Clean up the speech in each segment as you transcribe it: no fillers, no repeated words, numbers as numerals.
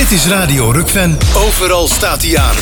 Dit is Radio Rukven. Overal staat hij aan.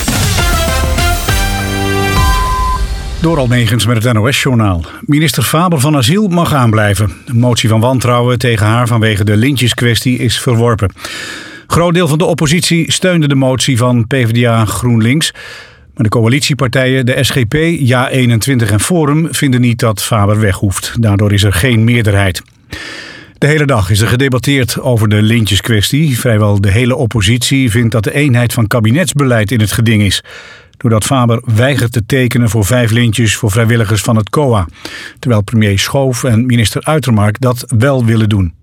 Door Almegens met het NOS-journaal. Minister Faber van Asiel mag aanblijven. Een motie van wantrouwen tegen haar vanwege de lintjeskwestie is verworpen. Groot deel van de oppositie steunde de motie van PvdA GroenLinks. Maar de coalitiepartijen, de SGP, JA21 en Forum vinden niet dat Faber weg hoeft. Daardoor is er geen meerderheid. De hele dag is er gedebatteerd over de lintjeskwestie. Vrijwel de hele oppositie vindt dat de eenheid van kabinetsbeleid in het geding is. Doordat Faber weigert te tekenen voor 5 lintjes voor vrijwilligers van het COA. Terwijl premier Schoof en minister Uitermark dat wel willen doen.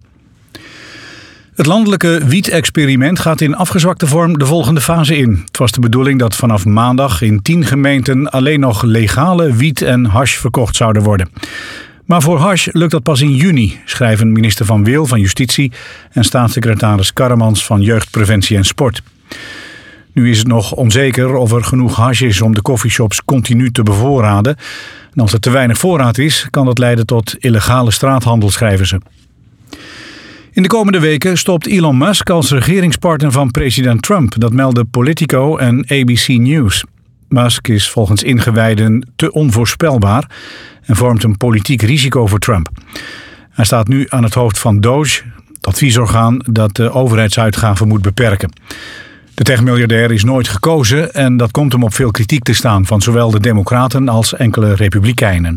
Het landelijke wiet-experiment gaat in afgezwakte vorm de volgende fase in. Het was de bedoeling dat vanaf maandag in 10 gemeenten alleen nog legale wiet en hash verkocht zouden worden. Maar voor hash lukt dat pas in juni, schrijven minister Van Wil van Justitie en staatssecretaris Karremans van Jeugdpreventie en Sport. Nu is het nog onzeker of er genoeg hash is om de coffeeshops continu te bevoorraden. En als er te weinig voorraad is, kan dat leiden tot illegale straathandel, schrijven ze. In de komende weken stopt Elon Musk als regeringspartner van president Trump. Dat melden Politico en ABC News. Musk is volgens ingewijden te onvoorspelbaar en vormt een politiek risico voor Trump. Hij staat nu aan het hoofd van DOGE, het adviesorgaan dat de overheidsuitgaven moet beperken. De techmiljardair is nooit gekozen en dat komt hem op veel kritiek te staan van zowel de Democraten als enkele Republikeinen.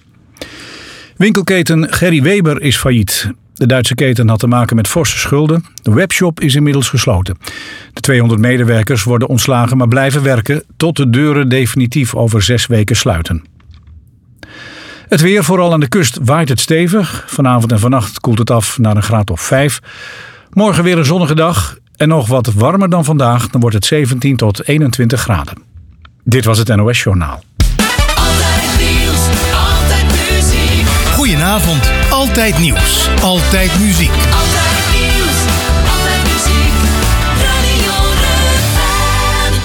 Winkelketen Gerry Weber is failliet. De Duitse keten had te maken met forse schulden. De webshop is inmiddels gesloten. De 200 medewerkers worden ontslagen, maar blijven werken tot de deuren definitief over 6 weken sluiten. Het weer, vooral aan de kust, waait het stevig. Vanavond en vannacht koelt het af naar een graad of 5. Morgen weer een zonnige dag en nog wat warmer dan vandaag. Dan wordt het 17 tot 21 graden. Dit was het NOS Journaal. Altijd nieuws, altijd muziek. Goedenavond. Altijd nieuws. Altijd muziek. Altijd nieuws, altijd muziek. Radio Rukven.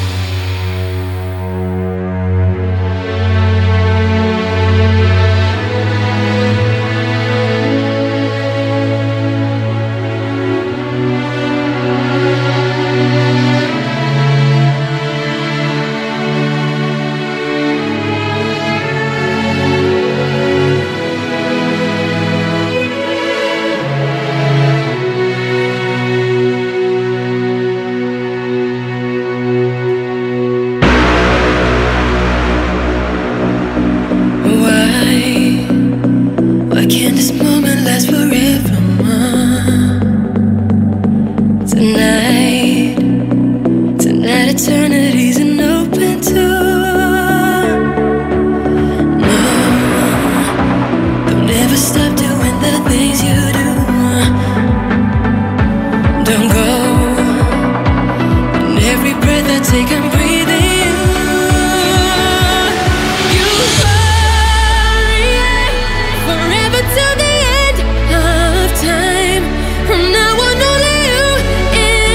Why can't this moment last forever, Tonight eternity's an open door. No, don't ever stop doing the things you do. Don't go. And every breath I take, I'm breathing you. You forever till the end of time. From now on, only you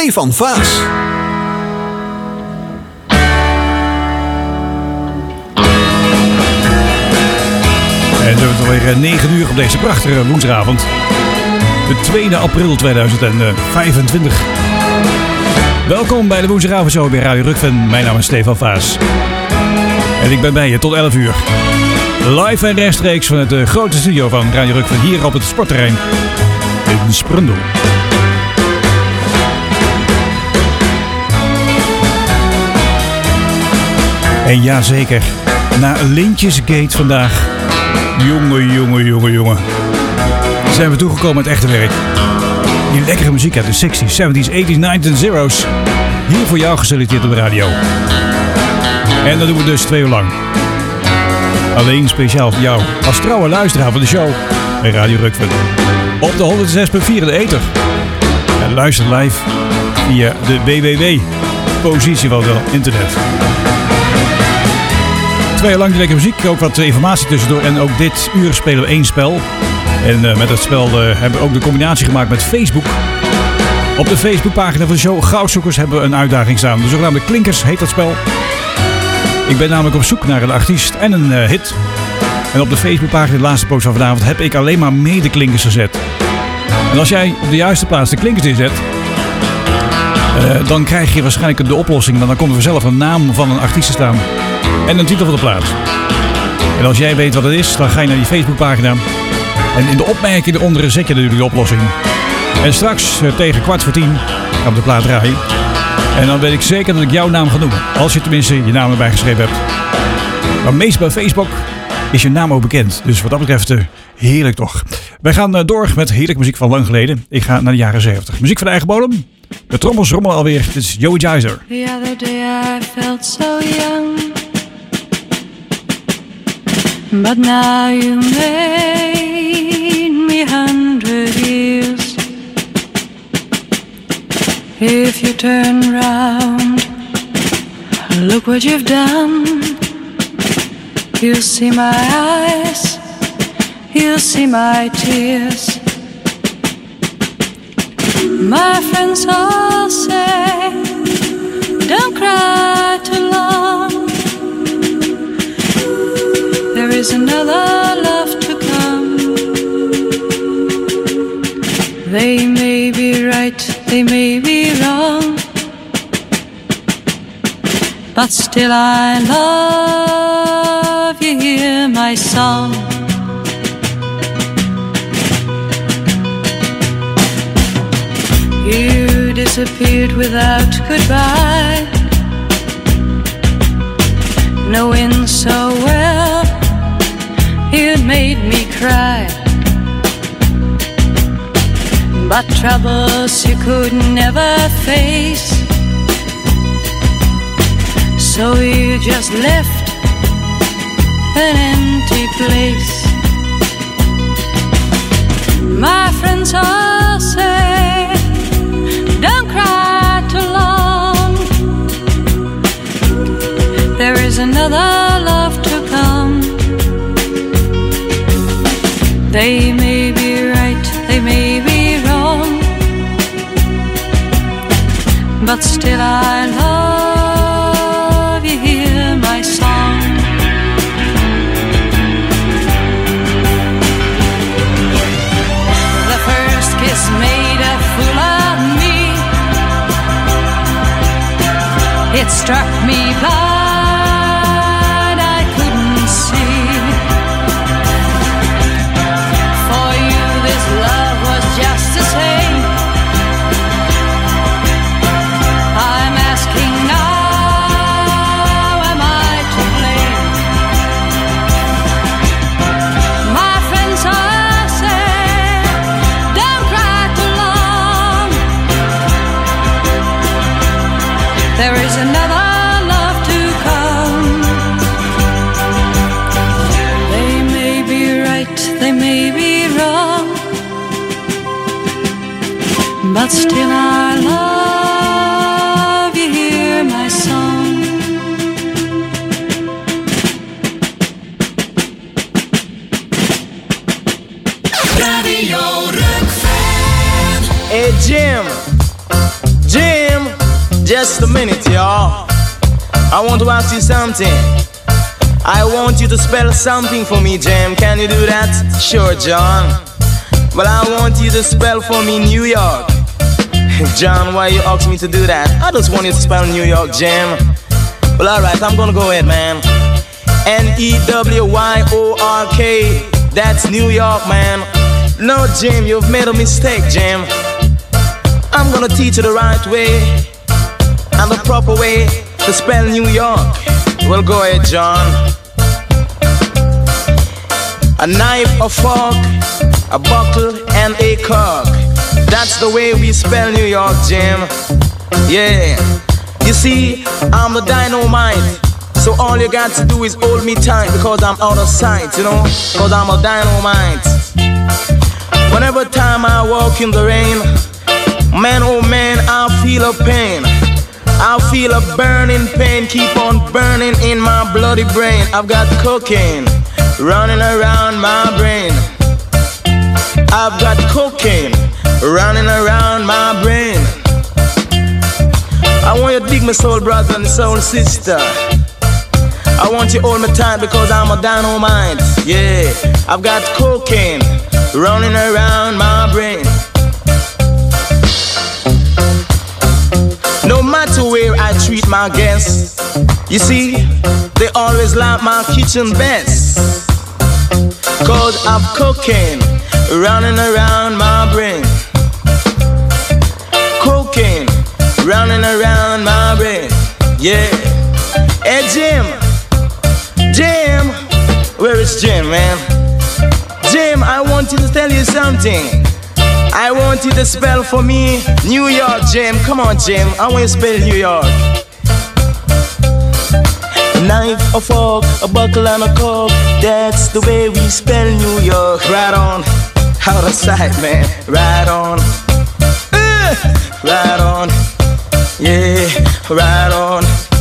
Stefan Vaas. En zo is het alweer 9 uur op deze prachtige woensdagavond. De 2 april 2025. Welkom bij de woensdagavondshow bij Radio Rukven. Mijn naam is Stefan Vaas. En ik ben bij je tot 11 uur. Live en rechtstreeks van het grote studio van Radio Rukven hier op het sportterrein in Sprundel. En ja zeker, na Lintjesgate vandaag. Jongen. Zijn we toegekomen met echte werk. Die lekkere muziek uit de 60s, 70s, 80s, 90s en zeros. Hier voor jou geselecteerd op de radio. En dat doen we dus 2 uur lang. Alleen speciaal voor jou als trouwe luisteraar van de show bij Radio Rukven. Op de 106.4 in de ether. En luister live via de www-positie van het internet. 2 uur lang die lekkere muziek, ook wat informatie tussendoor. En ook dit uur spelen we 1 spel. En met dat spel hebben we ook de combinatie gemaakt met Facebook. Op de Facebookpagina van de show Goudzoekers hebben we een uitdaging staan. De zogenaamde Klinkers heet dat spel. Ik ben namelijk op zoek naar een artiest en een hit. En op de Facebookpagina, de laatste post van vanavond, heb ik alleen maar medeklinkers gezet. En als jij op de juiste plaats de klinkers inzet, dan krijg je waarschijnlijk de oplossing. Dan komt er vanzelf een naam van een artiest te staan. En een titel van de plaats. En als jij weet wat het is, dan ga je naar die Facebookpagina. En in de opmerking eronder zet je natuurlijk de oplossing. En straks tegen 9:15 gaan we de plaat draaien. En dan weet ik zeker dat ik jouw naam ga noemen. Als je tenminste je naam erbij geschreven hebt. Maar meest bij Facebook is je naam ook bekend. Dus wat dat betreft heerlijk toch. Wij gaan door met heerlijke muziek van lang geleden. Ik ga naar de jaren 70. Muziek van de eigen bodem. De trommels rommelen alweer. Dit is Joey Geyser. The other day I felt so young, but now you made me 100 years. If you turn round, look what you've done. You'll see my eyes, you'll see my tears. My friends all say, don't cry too long. There is another love to come. They may be right, they may be wrong, but still I love you, hear my song. You disappeared without goodbye, knowing so well you'd made me cry. But troubles you could never face, so you just left an empty place. My friends all say, don't cry too long. There is another love to come. They may be right, they may be wrong, but still I love you, hear my song. The first kiss made a fool of me. It struck me blind, I couldn't see. For you this love was just the same. I'm asking now, am I to blame? My friends all say, don't cry too long. There is another love to come. They may be right, they may be wrong, but still I love you, hear my song. Radio Rukven. Hey Jim, Just a minute, y'all. I want to ask you something. I want you to spell something for me, Jam. Can you do that? Sure, John. Well, I want you to spell for me New York. John, why you ask me to do that? I just want you to spell New York, Jam. Well, alright, I'm gonna go ahead, man. N-E-W-Y-O-R-K. That's New York, man. No, Jim, you've made a mistake, Jim. I'm gonna teach you the right way and the proper way to spell New York. Well, go ahead, John. A knife, a fork, a buckle, and a cork. That's the way we spell New York, Jim. Yeah. You see, I'm the dynamite. So all you got to do is hold me tight because I'm out of sight, you know? Because I'm a dynamite. Whenever time I walk in the rain, man, oh man, I feel a pain. I feel a burning pain, keep on burning in my bloody brain. I've got cocaine running around my brain. I've got cocaine running around my brain. I want you to dig my soul brother and soul sister. I want you to hold me tight because I'm a dynamite. Yeah, I've got cocaine running around my brain. No matter where I treat my guests, you see, they always like my kitchen best. Cause I've cocaine running around my brain. Cocaine running around my brain. Yeah. Hey Jim, Jim, where is Jim, man? Jim, I want you to tell you something. I want you to spell for me New York, Jim. Come on, Jim, I want you to spell New York. A knife, a fork, a buckle and a cork. That's the way we spell New York. Right on, out of sight, man. Right on, right on, yeah, right on.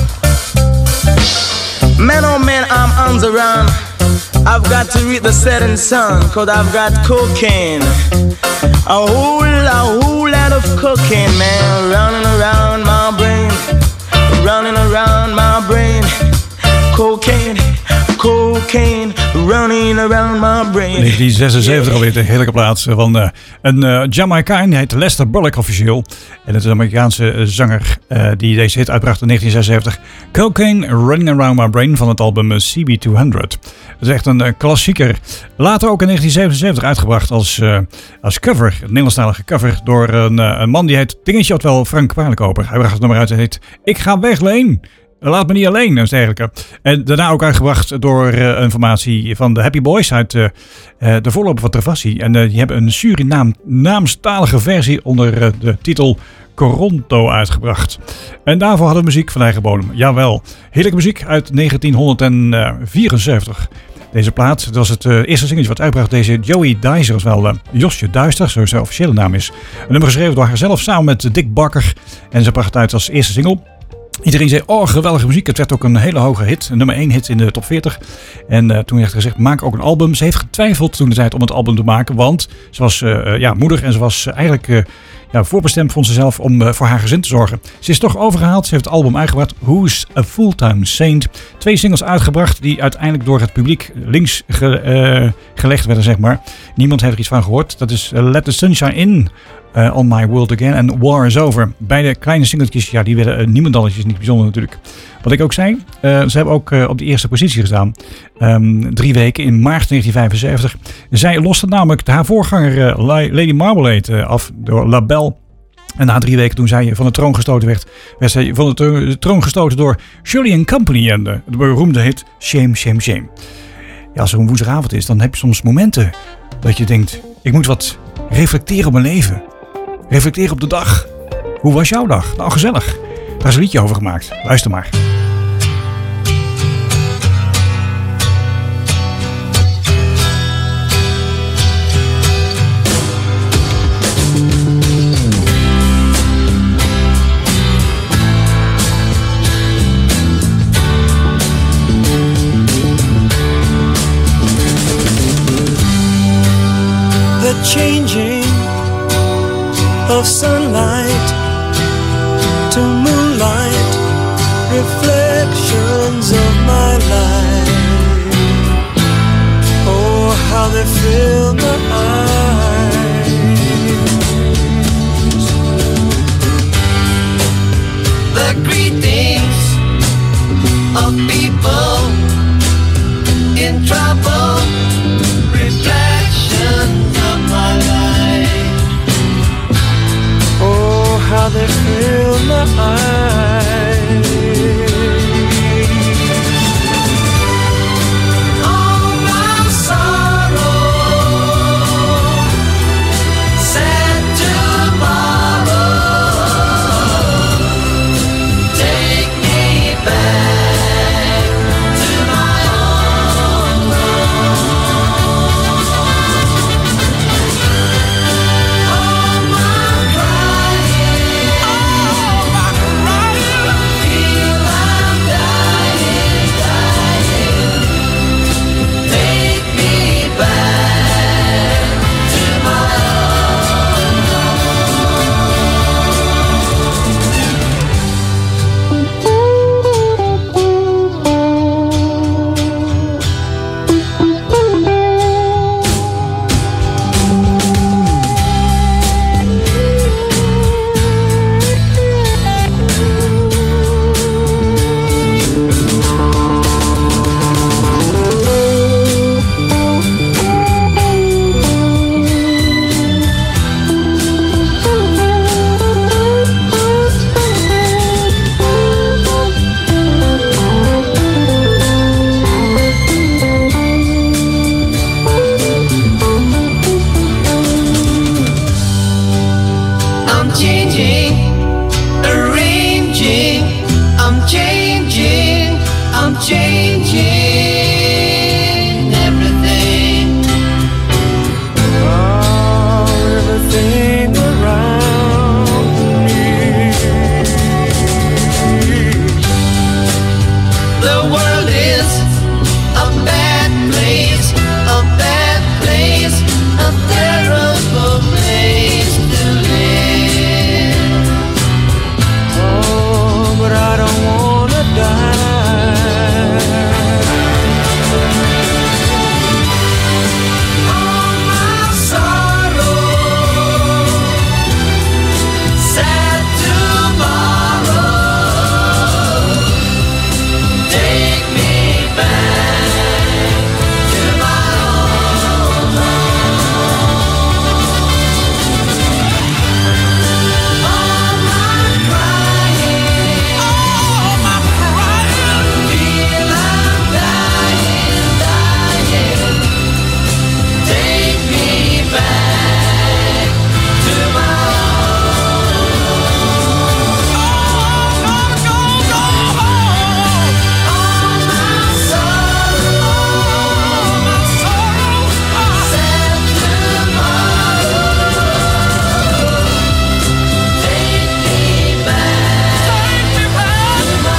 Man, oh man, I'm on the run. I've got to read the setting sun, cause I've got cocaine. A whole lot of cocaine, man, running around my brain. Running around my brain. Cocaine, cocaine, running around my brain. 1976 alweer, de heerlijke plaats van een Jamaicaan. Die heet Lester Bullock officieel. En het is een Amerikaanse zanger die deze hit uitbracht in 1976. Cocaine, Running Around My Brain van het album CB200. Dat is echt een klassieker. Later ook in 1977 uitgebracht als cover. Een Nederlandstalige cover door een man die heet Dingetje Otwel Frank Kwalijkoper. Hij bracht het nummer uit en heet Ik ga weg, Leen. Laat me niet alleen, en dergelijke. En daarna ook uitgebracht door een formatie van de Happy Boys uit de voorloper van Travassi. En die hebben een Surinaamstalige versie onder de titel Coronto uitgebracht. En daarvoor hadden we muziek van eigen bodem. Jawel, heerlijke muziek uit 1974. Deze plaat, dat was het eerste singeltje wat uitbracht. Deze Joey Dicer, wel Josje Duister, zoals zijn officiële naam is. Een nummer geschreven door haarzelf samen met Dick Bakker. En ze bracht het uit als eerste single. Iedereen zei, oh geweldige muziek. Het werd ook een hele hoge hit. Een nummer 1 hit in de top 40. En toen werd gezegd, maak ook een album. Ze heeft getwijfeld toen de tijd om het album te maken. Want ze was moeder en ze was eigenlijk voorbestemd, vond ze zelf, om voor haar gezin te zorgen. Ze is toch overgehaald. Ze heeft het album uitgebracht. Who's a Full-Time Saint? 2 singles uitgebracht die uiteindelijk door het publiek links gelegd werden, zeg maar. Niemand heeft er iets van gehoord. Dat is Let the Sunshine In. On My World Again en War Is Over. Beide kleine singeltjes, die werden niemendalletjes, niet bijzonder natuurlijk. Wat ik ook zei, ze hebben ook op de eerste positie gestaan. 3 weken in maart 1975. Zij loste namelijk haar voorganger Lady Marmalade af door La Belle. En na 3 weken toen zij van de troon gestoten werd zij van de troon gestoten door Shirley & Company en de beroemde hit Shame, Shame, Shame. Ja, als er een woensdagavond is, dan heb je soms momenten dat je denkt, ik moet wat reflecteren op mijn leven. Reflecteer op de dag. Hoe was jouw dag? Nou, gezellig. Daar is een liedje over gemaakt. Luister maar. The changing of sunlight to moonlight people in trouble, reflections of my life. Oh, how they fill my eyes. All my sorrow, sad tomorrow, take me back to my own home. All my crying, feel I'm dying, take me back to my own I'm changing, arranging, I'm changing, I'm changing everything. Oh, everything around me. The world is a bad place, a bad place, a terrible place to live. Oh, but I don't wanna die. All my sorrow, sad tomorrow, take me back to my own home. All my crying, feel I'm dying, take me back to my all my sorrow, sad tomorrow, take me back to my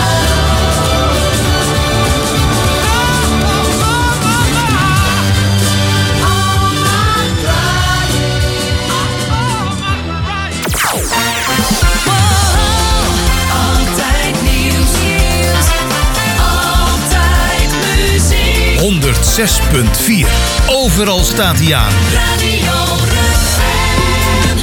all my Altijd nieuws, altijd muziek. 106.4. Overal staat hij aan. Radio Refrain.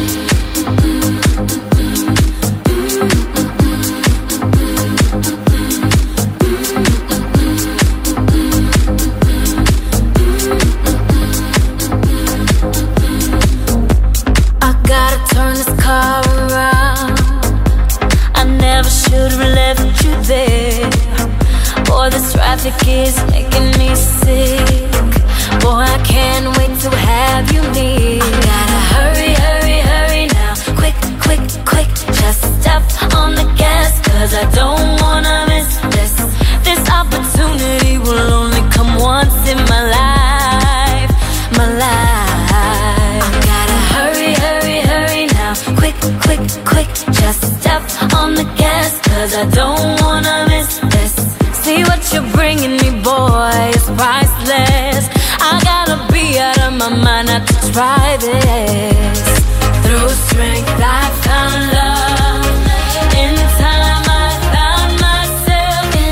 I gotta turn this car around. I never should have left you there. Boy, this traffic is making me sick. Boy, I can't wait to have you near. I gotta hurry, hurry, hurry now. Quick, quick, quick. Just step on the gas, 'cause I don't wanna miss this. This opportunity will only come once in my life. My life. I gotta hurry, hurry, hurry now. Quick, quick, quick. Just step on the gas, 'cause I don't wanna miss this. See what you're bringing me, boy, it's priceless. I gotta be out of my mind not to try this. Through strength I found love. In time I found myself in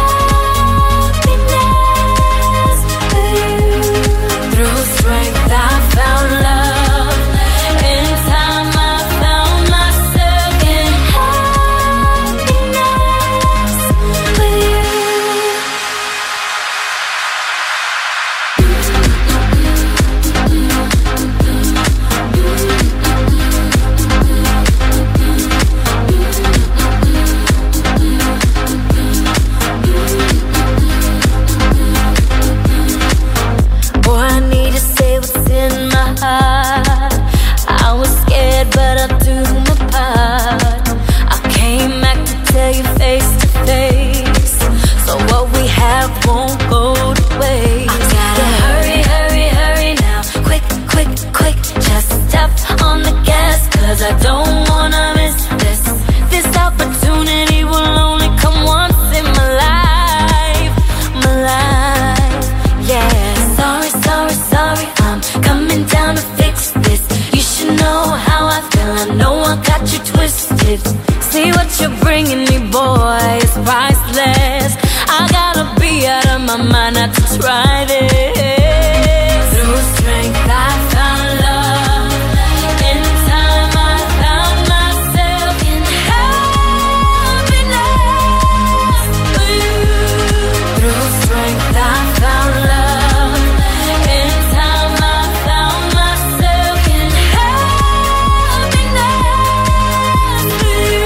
happiness with you. Through strength I found love. In time I found myself in happiness with you. got you twisted. See what you're bringing me, boy, it's priceless. I gotta be out of my mind not to try this. Through strength I found love. In time I found myself in happiness with you. Through strength I found love. In time I found myself in happiness with you.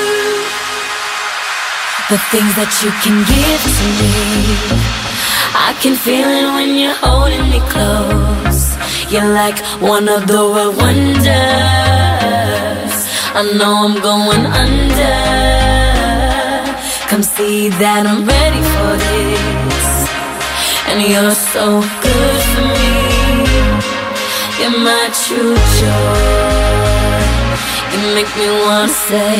The things that you can give to me, I can feel it when you're holding me close. You're like one of the world wonders. I know I'm going under. Come see that I'm ready for this. And you're so good for me. You're my true joy. You make me wanna say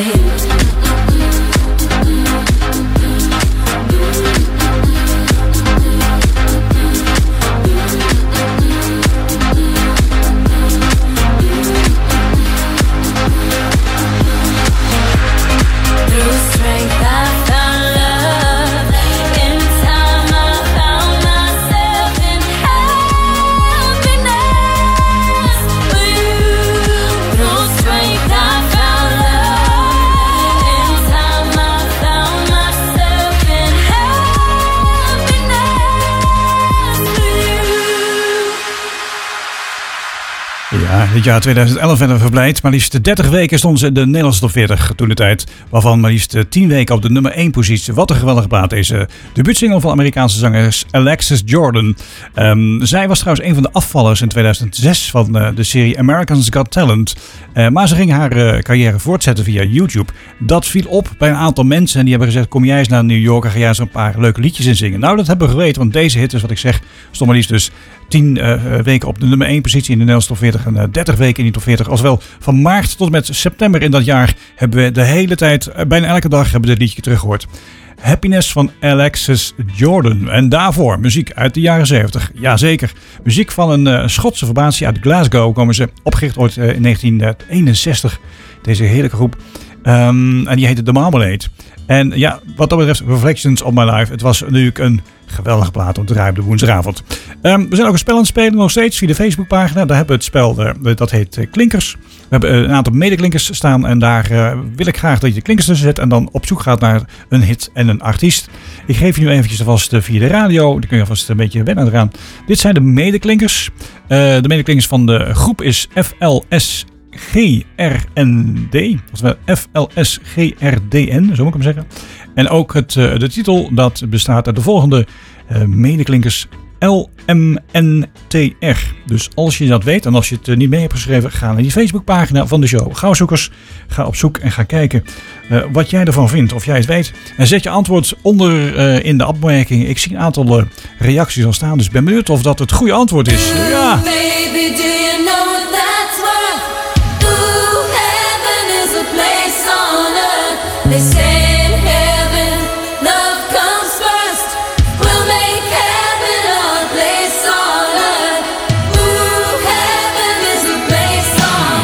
Ja, dit jaar 2011 werden we verblijd. Maar liefst 30 weken stond ze in de Nederlandse top 40 toen de tijd. Waarvan maar liefst 10 weken op de nummer 1 positie. Wat een geweldige plaat. Deze debuutsingle van Amerikaanse zangeres Alexis Jordan. Zij was trouwens een van de afvallers in 2006 van de serie America's Got Talent. Maar ze ging haar carrière voortzetten via YouTube. Dat viel op bij een aantal mensen. En die hebben gezegd, kom jij eens naar New York en ga jij eens een paar leuke liedjes inzingen. Nou, dat hebben we geweten. Want deze hit is wat ik zeg. Stond maar liefst dus 10 weken op de nummer 1 positie in de Nederlandse top 40 en 30 weken in die top 40. Alswel van maart tot en met september in dat jaar hebben we de hele tijd, bijna elke dag, hebben we dit liedje teruggehoord. Happiness van Alexis Jordan. En daarvoor muziek uit de jaren 70. Jazeker. Muziek van een Schotse formatie uit Glasgow. Komen ze opgericht ooit in 1961. Deze heerlijke groep. En die heette The Marmalade. En ja, wat dat betreft Reflections of My Life. Het was natuurlijk een geweldige plaat om te draaien op de woensdagavond. We zijn ook een spel aan het spelen nog steeds via de Facebookpagina. Daar hebben we het spel, dat heet Klinkers. We hebben een aantal medeklinkers staan en daar wil ik graag dat je de klinkers tussen zet en dan op zoek gaat naar een hit en een artiest. Ik geef je nu eventjes alvast via de radio, dan kun je alvast een beetje wennen eraan. Dit zijn de medeklinkers. De medeklinkers van de groep is FLSGRND. Oftewel FLSGRDN, zo moet ik hem zeggen. En ook de titel dat bestaat uit de volgende medeklinkers LMNTR. Dus als je dat weet en als je het niet mee hebt geschreven, ga naar die Facebookpagina van de show. Gauwzoekers, ga op zoek en ga kijken wat jij ervan vindt, of jij het weet. En zet je antwoord onder in de opmerkingen. Ik zie een aantal reacties al staan, dus ik ben benieuwd of dat het goede antwoord is. Ja. Baby, do you know that's worth? Ooh, heaven is a place on earth. They say in heaven, love comes first. We'll make heaven a place on earth. Ooh, heaven is a place on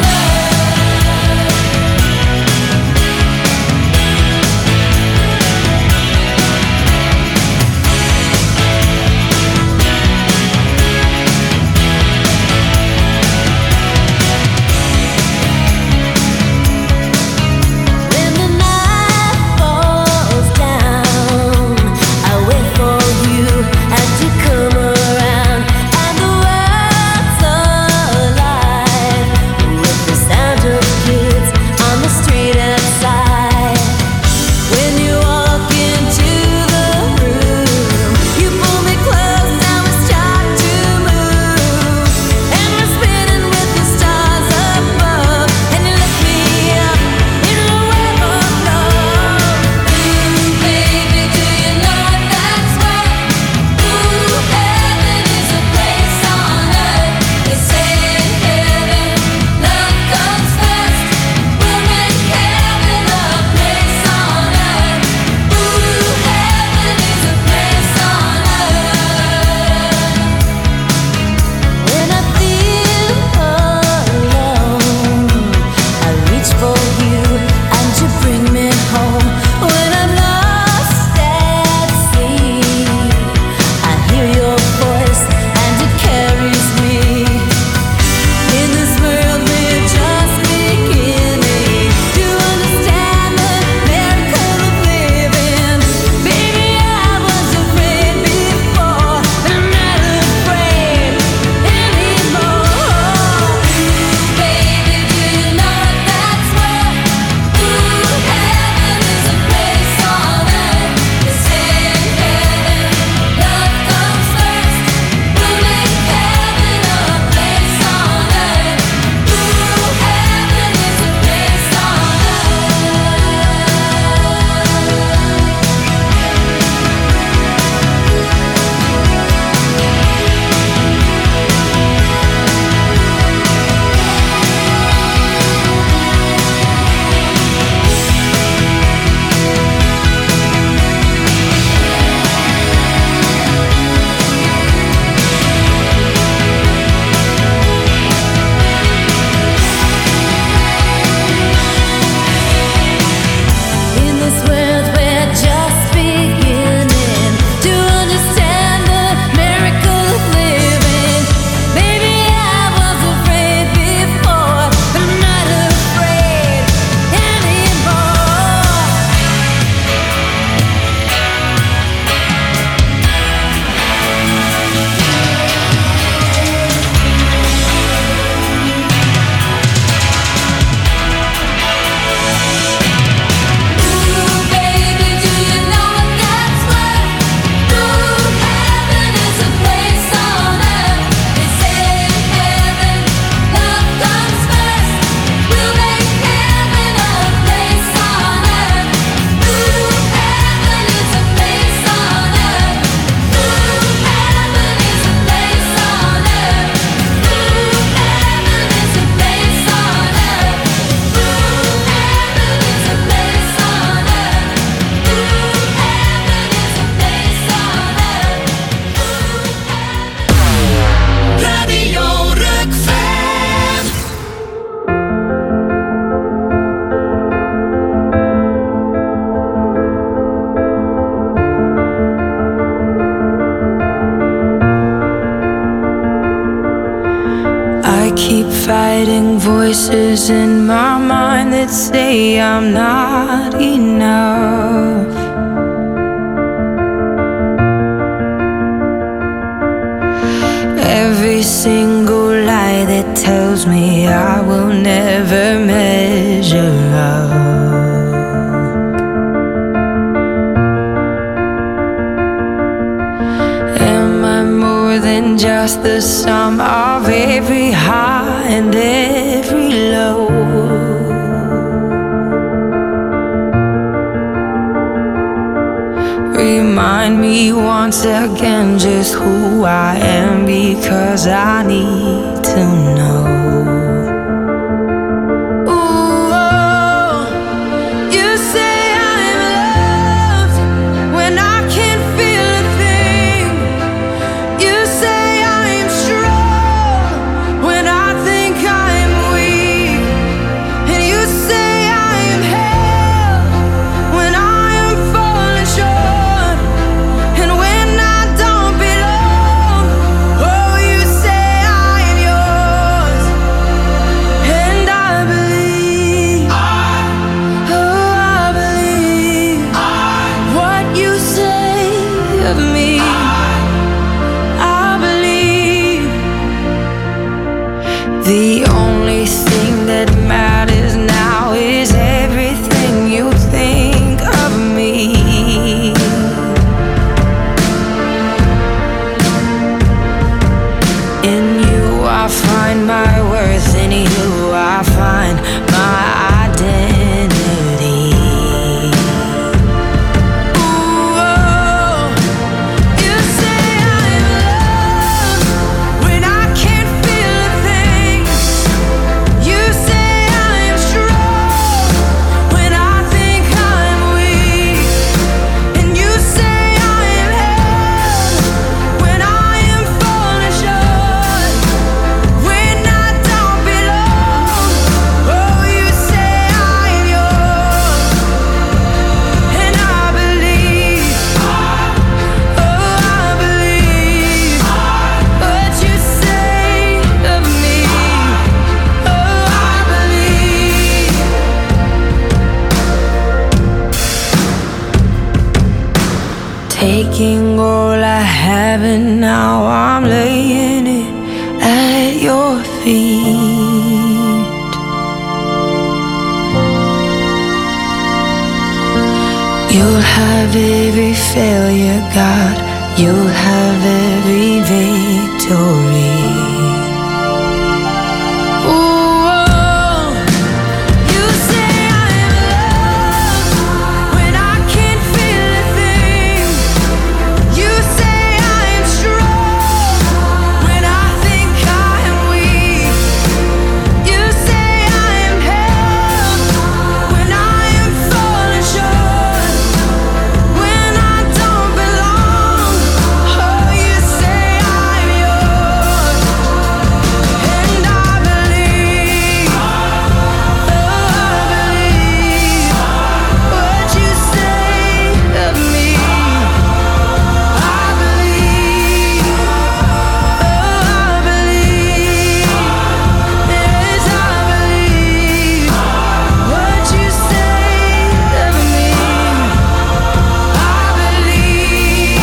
fighting voices in my mind that say I'm not enough. Every single lie that tells me I will never measure up. Am I more than just the sum of every high and every low? Remind me once again just who I am, because I need to know. Ooh, oh, you say I'm loved when I can't feel a thing. You say I'm strong when I think I'm weak. And you say I am held when I am falling short. And when I don't belong, oh, you say I am yours. And I believe, oh, I believe what you say of me. I believe the only thing that matters now is everything you think of me. In you I find my worth, in you I find my identity. Ooh, oh, you say I'm loved when I can't feel a thing. You say I'm strong when I think I'm weak. And you say I am held when I am falling short. When I don't belong, oh, you say I am yours. And I believe, oh, I believe what you say of me. Oh, I believe. Taking all I have and now I'm laying it at your feet. You'll have every failure, God. You'll have every victory. Ooh, oh, you say I'm loved when I can't feel a thing. You say I am strong when I think I am weak. You say I am held when I am falling short. When I don't belong, oh, you say I'm yours. And I believe, oh, I believe what you say of me. I believe, oh, I believe, yes, I believe what you say of me. I believe.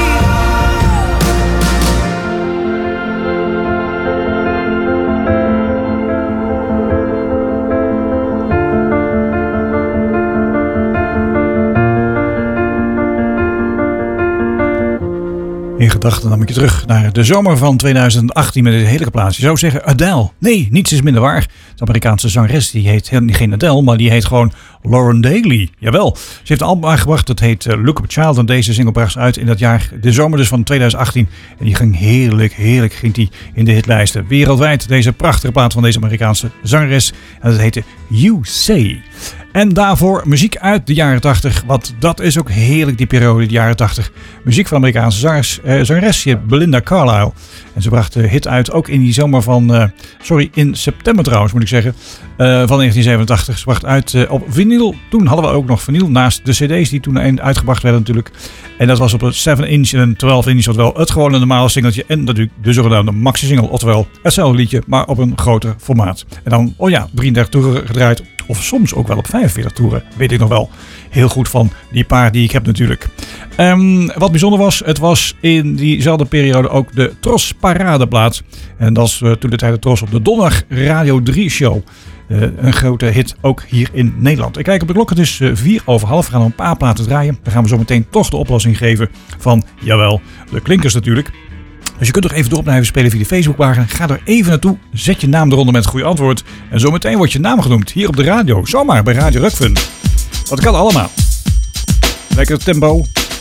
In gedachten nam ik je terug naar de zomer van 2018 met dit heerlijke plaatje. Je zou zeggen Adele. Nee, niets is minder waar. De Amerikaanse zangeres, die heet geen Adele, maar die heet gewoon Lauren Daly. Jawel. Ze heeft een album uitgebracht, dat heet Look Up a Child. En deze single bracht ze uit in dat jaar, de zomer dus van 2018. En die ging heerlijk ging die in de hitlijsten. Wereldwijd, deze prachtige plaat van deze Amerikaanse zangeres. En dat heette You Say. En daarvoor muziek uit de jaren 80. Want dat is ook heerlijk, die periode, de jaren 80. Muziek van Amerikaanse zangeres, je hebt Belinda Carlisle. En ze bracht de hit uit, ook in die zomer van... in september trouwens, moet ik zeggen. Van 1987. Ze bracht uit op vinyl. Toen hadden we ook nog vinyl naast de cd's die toen uitgebracht werden natuurlijk. En dat was op een 7-inch en een 12-inch. Oftewel het gewone normale singeltje. En natuurlijk de zogenaamde maxi-single. Oftewel hetzelfde liedje, maar op een groter formaat. En dan, 33 toeren gedraaid. Of soms ook wel op 45 toeren. Weet ik nog wel heel goed van die paar die ik heb natuurlijk. Wat bijzonder was, het was in diezelfde periode ook de Tros Paradeplaat. En dat is toen de tijd de Tros op de Donderdag Radio 3 show. Een grote hit ook hier in Nederland. Ik kijk op de klok, het is 4:30. We gaan nog een paar platen draaien. Dan gaan we zo meteen toch de oplossing geven van, jawel, de klinkers natuurlijk. Dus je kunt nog even door blijven spelen via de Facebookpagina. Ga er even naartoe, zet je naam eronder met het goede antwoord. En zometeen wordt je naam genoemd hier op de radio. Zomaar bij Radio Rock Fun. Dat kan allemaal. Lekker tempo.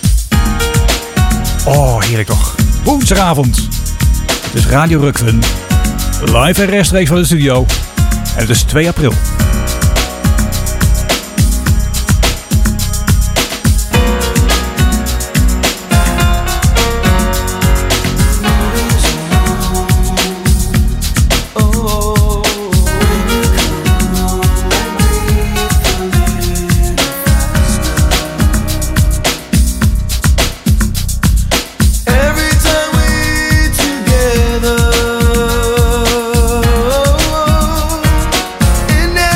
Oh, heerlijk toch. Woensdagavond. Het is Radio Rock Fun. Live en rechtstreeks van de studio. En het is 2 april. In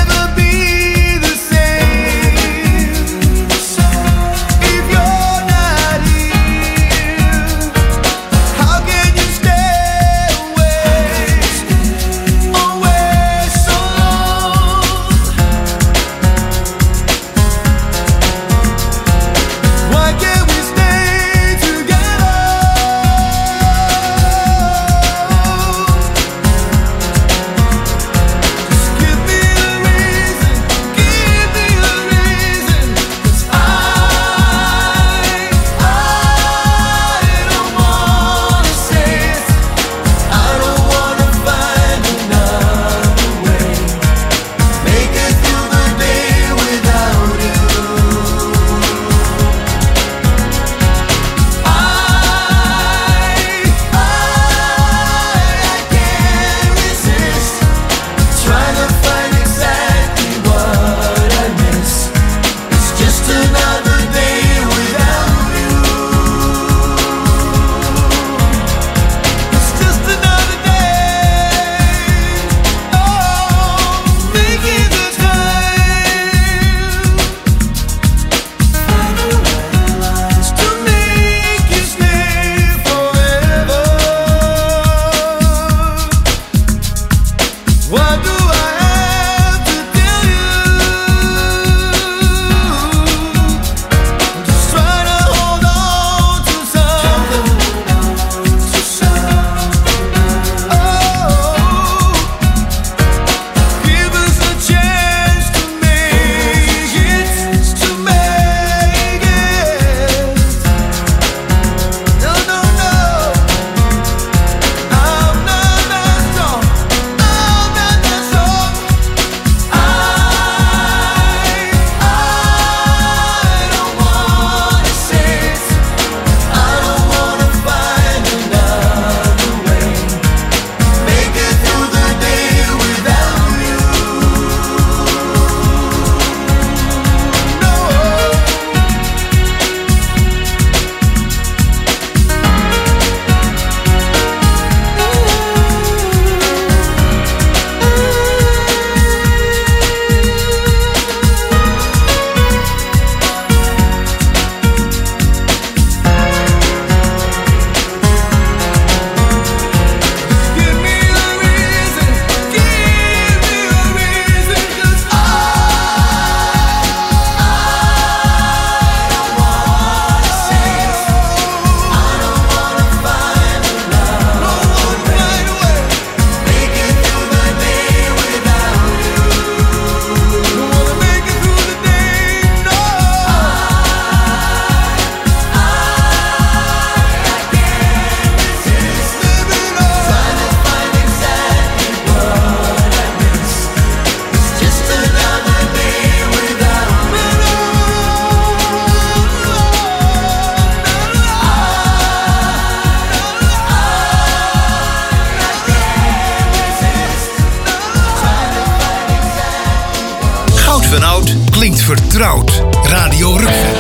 vertrouwd. Radio Rukven.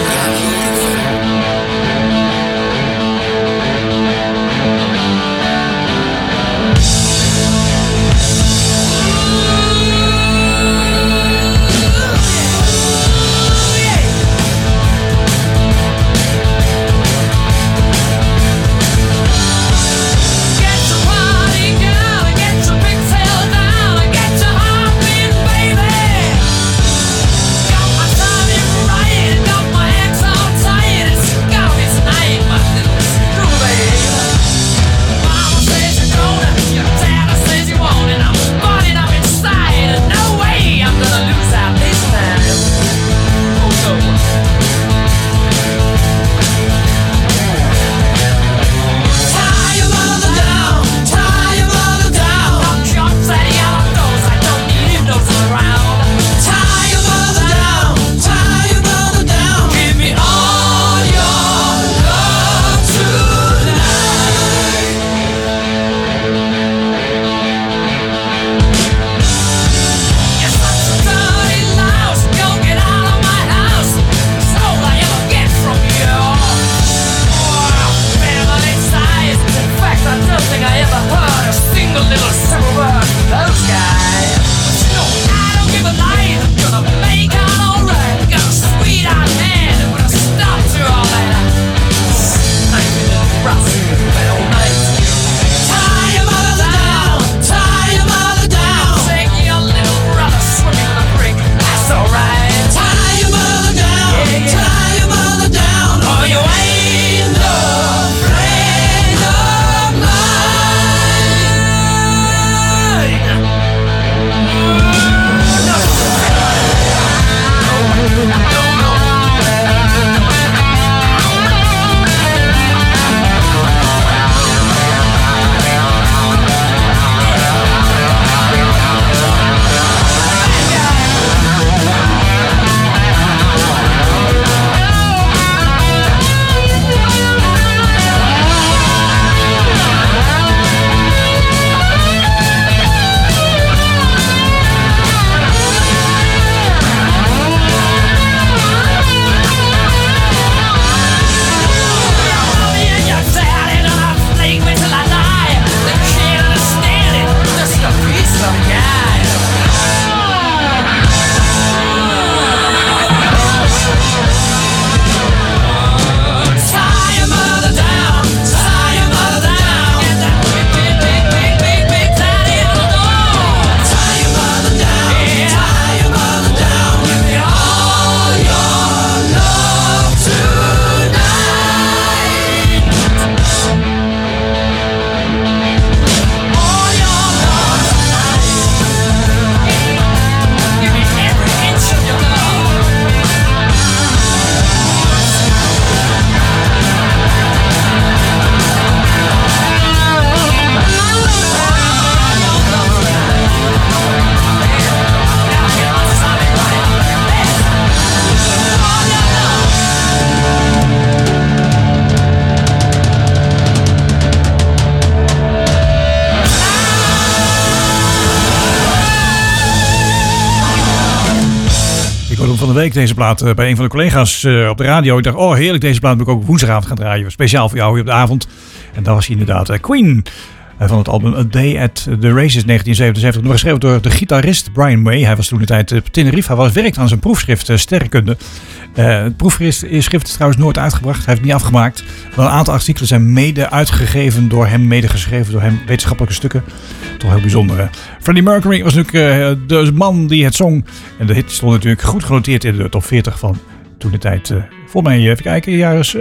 Van de week deze plaat bij een van de collega's op de radio. Ik dacht, oh heerlijk, deze plaat moet ik ook woensdagavond gaan draaien. Speciaal voor jou hier op de avond. En dat was hij inderdaad Queen. Van het album A Day at the Races 1977. Nog geschreven door de gitarist Brian May. Hij was toen de tijd op Tenerife. Hij werkte aan zijn proefschrift Sterrenkunde. Het proefschrift is trouwens nooit uitgebracht. Hij heeft het niet afgemaakt. Wel een aantal artikelen zijn mede uitgegeven door hem. Mede geschreven door hem. Wetenschappelijke stukken. Toch heel bijzonder. Hè? Freddie Mercury was natuurlijk de man die het zong. En de hit stond natuurlijk goed genoteerd in de top 40 van toen de tijd. Volgens mij, even kijken,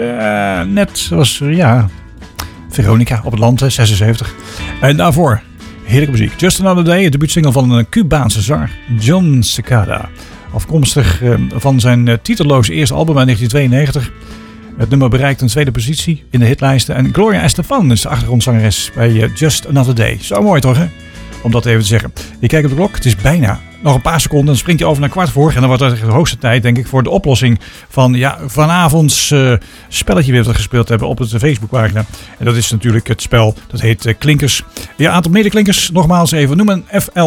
jaren net was Veronica op het land, 76. En daarvoor heerlijke muziek. Just Another Day, het debuutsingle van een Cubaanse zanger, John Cicada. Afkomstig van zijn titelloze eerste album uit 1992. Het nummer bereikt een tweede positie in de hitlijsten. En Gloria Estefan is de achtergrondzangeres bij Just Another Day. Zo mooi toch, hè? Om dat even te zeggen. Ik kijk op de klok, het is bijna nog een paar seconden, dan springt hij over naar kwart voor. En dan wordt het de hoogste tijd, denk ik, voor de oplossing van vanavonds spelletje weer dat we gespeeld hebben op de Facebookpagina. En dat is natuurlijk het spel, dat heet Klinkers. Ja, aantal medeklinkers, nogmaals even noemen.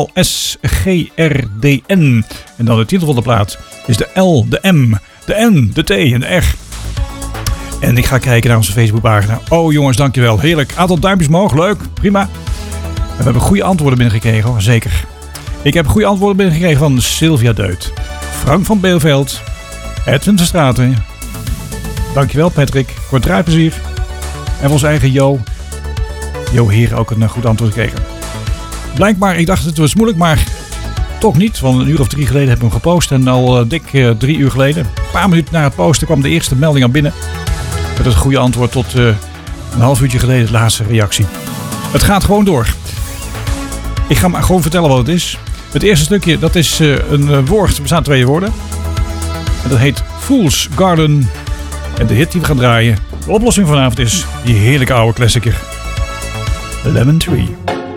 FLSGRDN. En dan de titel van de plaat is de L, de M, de N, de T en de R. En ik ga kijken naar onze Facebookpagina. Oh jongens, dankjewel. Heerlijk. Aantal duimpjes omhoog. Leuk. Prima. We hebben goede antwoorden binnengekregen, hoor. Zeker. Ik heb goede antwoorden binnengekregen van Sylvia Deut, Frank van Beelveld, Edwin de Straten. Dankjewel Patrick voor het draaiplezier. En van ons eigen Jo Heer ook een goed antwoord gekregen. Blijkbaar, ik dacht het was moeilijk, maar toch niet. Want een uur of 3 geleden hebben we hem gepost. En al dik 3 uur geleden, een paar minuten na het posten, kwam de eerste melding al binnen. Met het goede antwoord tot een half uurtje geleden de laatste reactie. Het gaat gewoon door. Ik ga maar gewoon vertellen wat het is. Het eerste stukje, dat is een woord. Er bestaan 2 woorden. En dat heet Fool's Garden. En de hit die we gaan draaien, de oplossing vanavond is die heerlijke oude klassieker. Lemon Tree.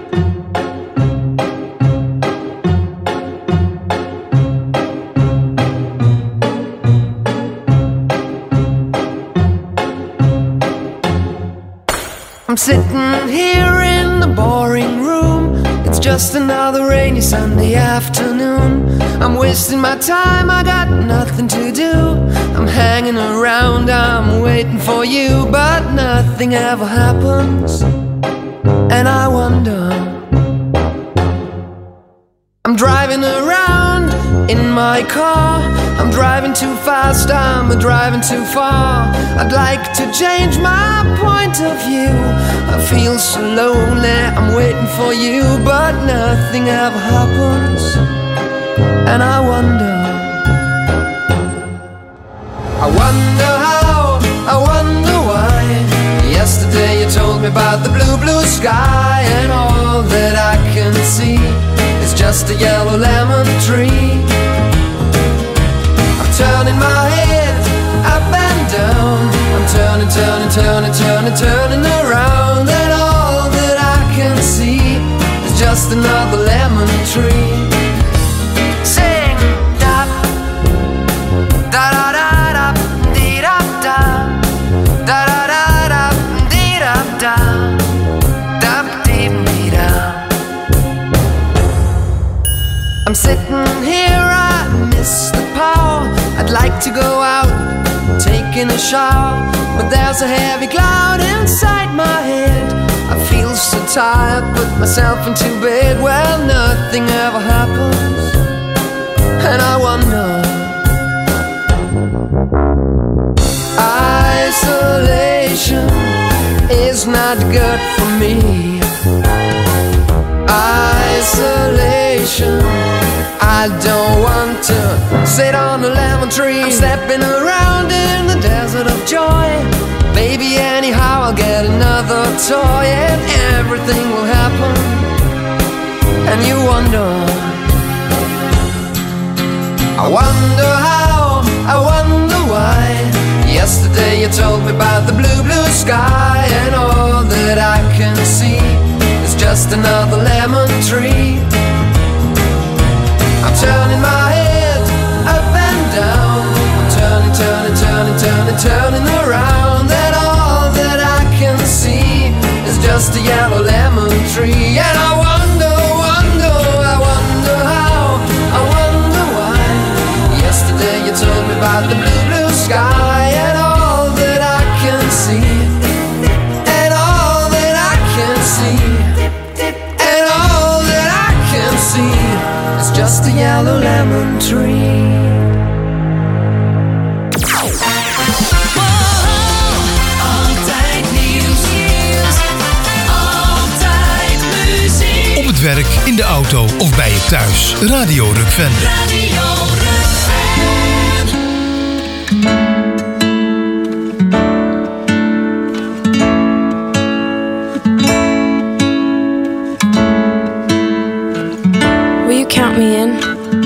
I'm sitting here in the boring room. It's just another rainy Sunday afternoon. I'm wasting my time, I got nothing to do. I'm hanging around, I'm waiting for you, but nothing ever happens. And I wonder, I'm driving around in my car. I'm driving too fast, I'm driving too far. I'd like to change my point of view. I feel so lonely, I'm waiting for you, but nothing ever happens. And I wonder how, I wonder why. Yesterday you told me about the blue, blue sky, and all that I can see is just a yellow lemon tree. I'm turning my head up and down. I'm turning, turning, turning, turning, turning around, and all that I can see is just another lemon tree. Sing da da da da da dee da da da da da da dee da da da dee dee da. I'm sitting here, I miss the power. I'd like to go out, taking a shower, but there's a heavy cloud inside my head. I feel so tired, put myself into bed. Well, nothing ever happens, and I wonder. Isolation is not good for me. Isolation, I don't want to sit on a lemon tree. I'm stepping around in the desert of joy. Baby, anyhow I'll get another toy, and everything will happen. And you wonder, I wonder how, I wonder why. Yesterday you told me about the blue, blue sky, and all that I can see is just another lemon tree. I'm turning my head up and down. I'm turning, turning, turning, turning, turning around, and all that I can see is just a yellow lemon tree. And I wonder, wonder, I wonder how, I wonder why. Yesterday you told me about the blue, blue sky, and all that I can see, and all that I can see, and all that I can see is just a yellow lemon tree. Altijd nieuws, altijd muziek. Op het werk, in de auto of bij je thuis. Radio Rukvende. Radio Will you count me in?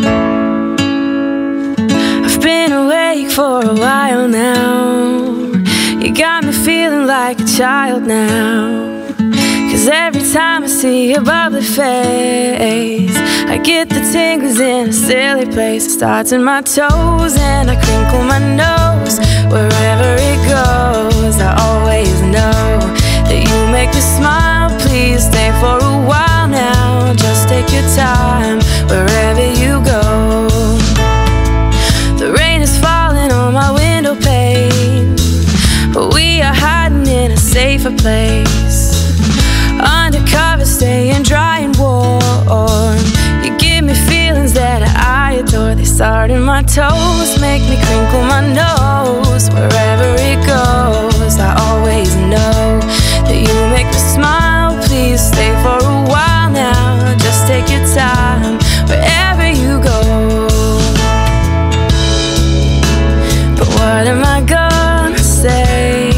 I've been awake for a while now. You got me feeling like a child now. 'Cause every time I see your bubbly face, I get the tingles in a silly place. It starts in my toes and I crinkle my nose. Wherever it goes, I always know that you make me smile. Please stay for a while now. Just take your time wherever you go. The rain is falling on my window pane, but we are hiding in a safer place. Undercover, staying dry and warm. You give me feelings that I adore. They start in my toes, make me crinkle my nose. Wherever it goes, I always know that you make me smile. Please stay for a while now. Just take your time wherever you go. But what am I gonna say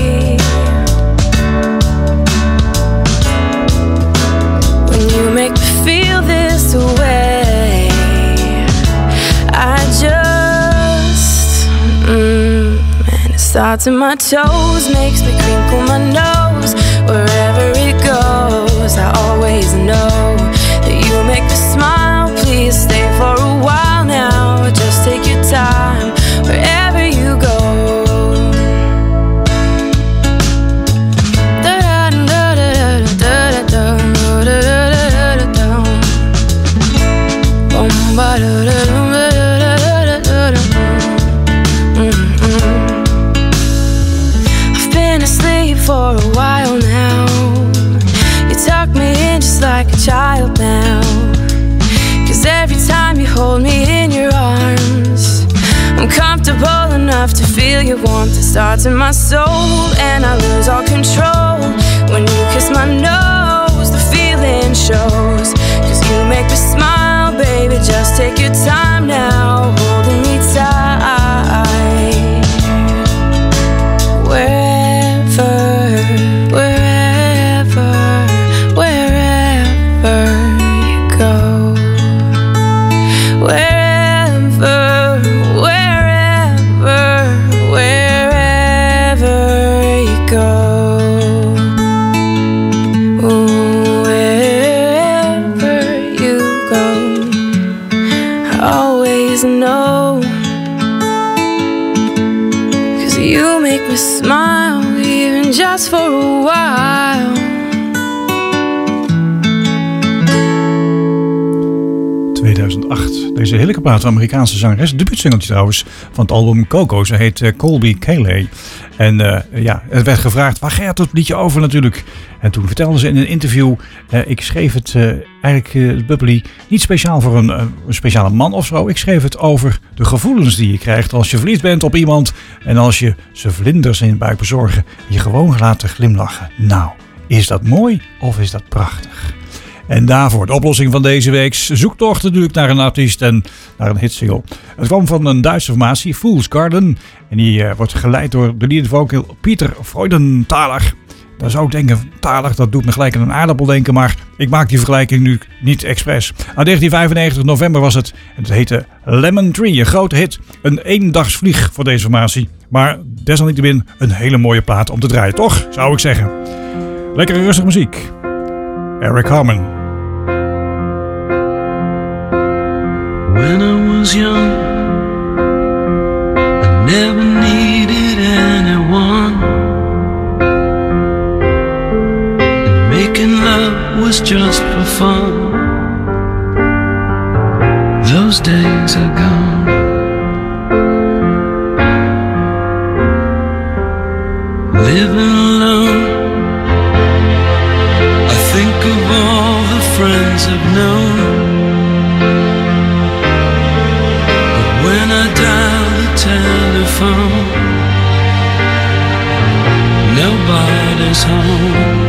when you make me feel this way? I just and it starts in my toes, makes me crinkle my nose. Wherever it goes, I always know that you make me smile. Please stay for a while now. Just take your time wherever you go. I've been asleep for a while now. You tuck me in just like a child now. 'Cause every time you hold me in your arms, I'm comfortable enough to feel your warmth. It starts in my soul and I lose all control. When you kiss my nose, the feeling shows. 'Cause you make me smile, baby, just take your time now, holding me tight. Wherever you go. Wherever you go. Wherever you go, I always know. 'Cause you make me smile, even just for a while. 2008. Deze heerlijke plaat van Amerikaanse zangeres. Debuutsingeltje trouwens van het album Coco. Ze heet Colby Calais. En het werd gevraagd, waar gaat het liedje over natuurlijk? En toen vertelde ze in een interview, ik schreef het eigenlijk, Bubbly, niet speciaal voor een speciale man of zo. Ik schreef het over de gevoelens die je krijgt als je verliefd bent op iemand. En als je ze vlinders in je buik bezorgen, je gewoon laten glimlachen. Nou, is dat mooi of is dat prachtig? En daarvoor de oplossing van deze week's zoektocht natuurlijk naar een artiest en naar een hitsingle. Het kwam van een Duitse formatie, Fool's Garden. En die wordt geleid door de lead vocal Peter Freudenthaler. Dan zou ik denken, Thaler, dat doet me gelijk aan een aardappel denken, maar ik maak die vergelijking nu niet expres. Aan 1995 november was het en het heette Lemon Tree, een grote hit. Een eendagsvlieg voor deze formatie, maar desalniettemin een hele mooie plaat om te draaien, toch? Zou ik zeggen. Lekkere rustige muziek. Eric Harmon. When I was young, I never needed anyone, and making love was just for fun. Those days are gone. Living alone, I think of all the friends I've known. When I dial the telephone, nobody's home.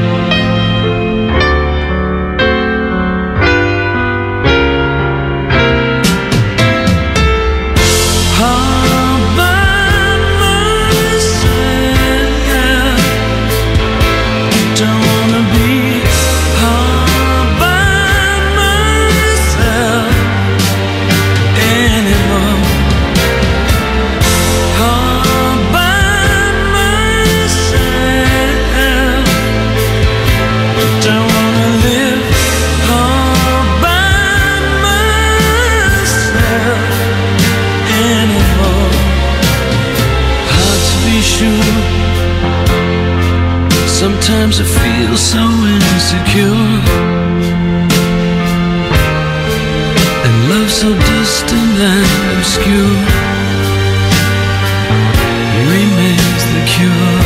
All by myself, don't wanna be all by myself anymore. All by myself, sure. Sometimes I feel so insecure, and love so distant and obscure remains the cure.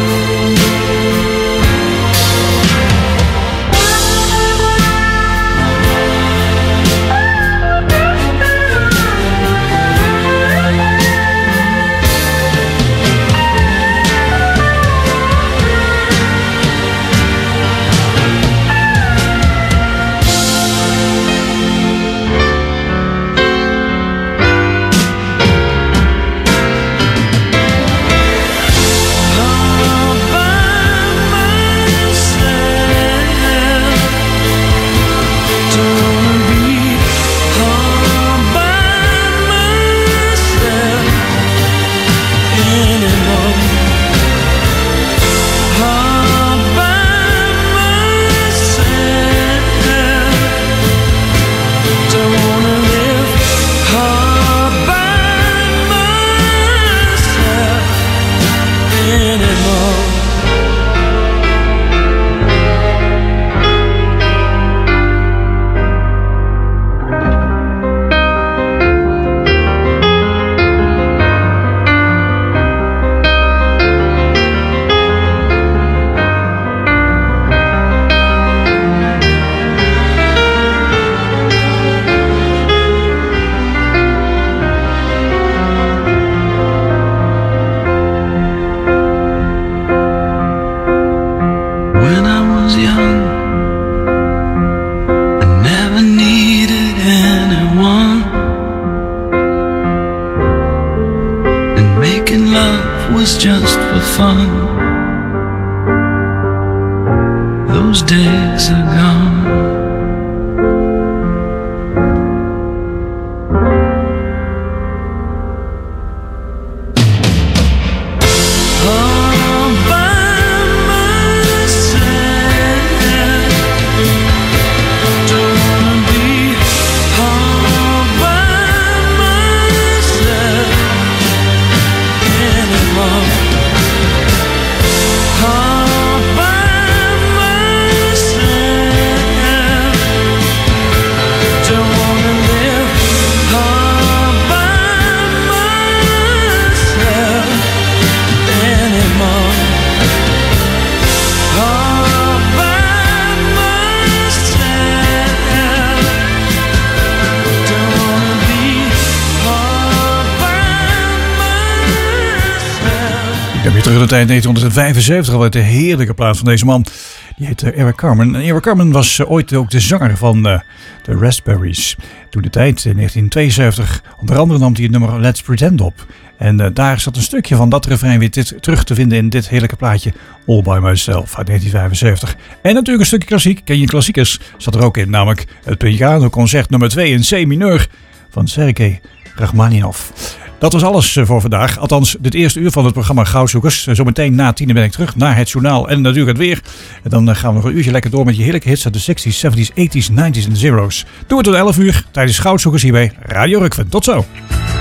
Terug in de tijd 1975 al de heerlijke plaat van deze man. Die heet Eric Carmen. En Eric Carmen was ooit ook de zanger van de Raspberries. Toen de tijd, in 1972, onder andere nam hij het nummer Let's Pretend op. En daar zat een stukje van dat refrein weer terug te vinden in dit heerlijke plaatje All By Myself uit 1975. En natuurlijk een stukje klassiek, ken je klassiekers, zat er ook in. Namelijk het pianoconcert nummer 2 in C mineur van Sergei Rachmaninov. Dat was alles voor vandaag. Althans, dit eerste uur van het programma Goudzoekers. Zometeen na 10 ben ik terug naar het journaal en natuurlijk het weer. En dan gaan we nog een uurtje lekker door met je heerlijke hits uit de 60s, 70s, 80s, 90s en zeros. Doe het tot 11 uur tijdens Goudzoekers hier bij Radio Rukven. Tot zo!